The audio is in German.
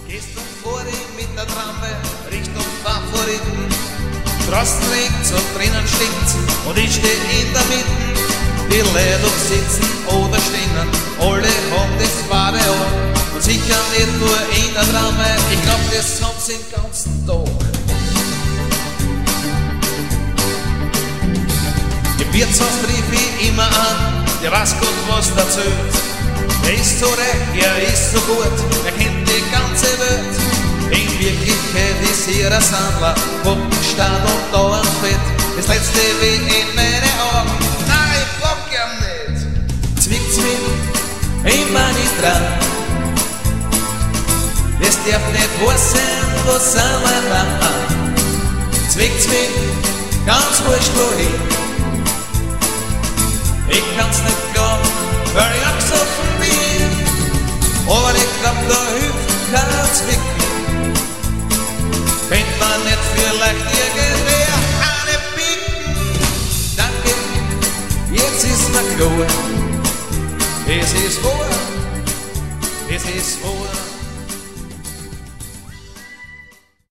Gehst du vor ihm mit der Trampe Richtung Favoriten. Draußen regt's und drinnen stinkt's und ich steh in der Mitte. Die Leute sitzen oder stehen, alle haben das Farbe an. Und sicher nicht nur in der Trampe, ich glaub, das haben sie den ganzen Tag. Im Wirtshaus rief ich immer an, der weiß Gott was erzählt. Er ist so reich, er ist so gut, er kennt die ganze Welt. In Wirklichkeit ist er ein Sandler, Puppenstadt und da ein Fett. Das letzte wie in meine Augen, nein, ich bock ihm nicht. Zwickt's mich immer nicht dran, das darf nicht wahr sein, wo sind wir dran. Zwickt's mich ganz wurscht wohin, ich kann's nicht glauben, weil ich angesoffen bin. Aber ich glaub, da hilft kein Zwicken. Kennt man nicht vielleicht irgendwer eine Picken? Danke, jetzt ist mir klar. Es ist wahr, es ist wahr.